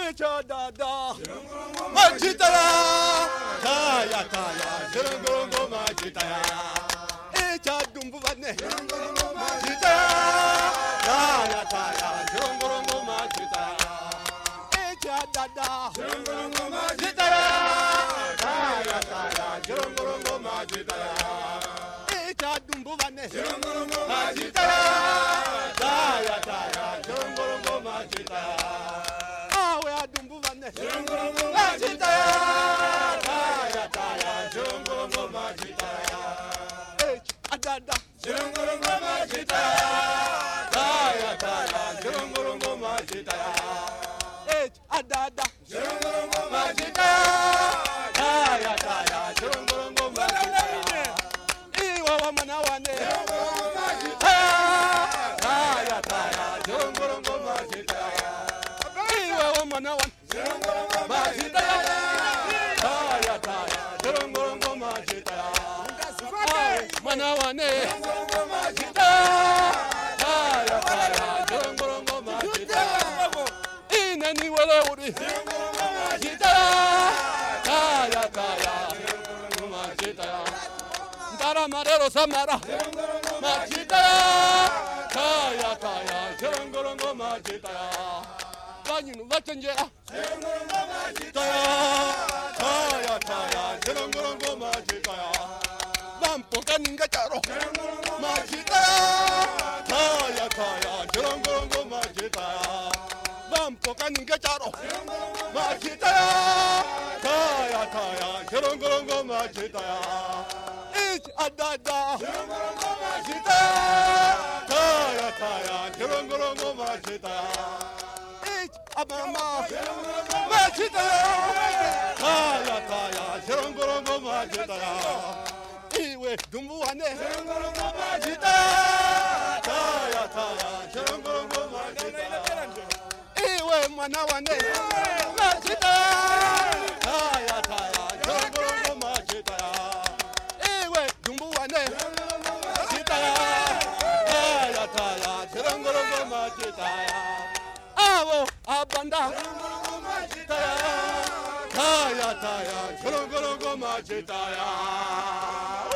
Echa dada Majitaya Taya taya Jirungo majitaya Echa dumbuvane Majitaya Taya taya Jirungo majitaya Echa dada Majitaya Taya taya Jirungo majitaya Echa dumbuvane Majitaya Taya taya Jirungo majitaya Majitaya, taya taya, jirungo majitaya. Adada, jirungo majitaya. Taya taya, jirungo majitaya. Adada, jirungo majitaya. Taya taya, jirungo majitaya. Iwa wa manawane, majitaya. Taya taya, jirungo majitaya. Iwa wa manawane. Majitaya, taya taya, jirungo majitaya. Manawane, majitaya, taya taya, jirungo majitaya. Inani wale uri, majitaya, taya taya, jirungo majitaya. Ndara marero samara, majitaya, taya taya, jirungo majitaya. Banyu vatanjera. Majitaya, taya taya, jirungo majitaya. Vampoka ninga charo. Majitaya, taya taya, jirungo majitaya. Vampoka ninga charo. Majitaya, taya taya, jirungo majitaya. Ich adada. Majitaya, taya taya, jirungo majitaya. Mama, majitaya, taya taya, jirungo majitaya. Iwe dumbuane, majitaya, taya taya, jirungo majitaya. Iwe manawane, majitaya, taya taya, jirungo majitaya. Iwe dumbuane, majitaya, taya taya, jirungo majitaya. Abanda Majitaya Taya Taya Jirungo majitaya.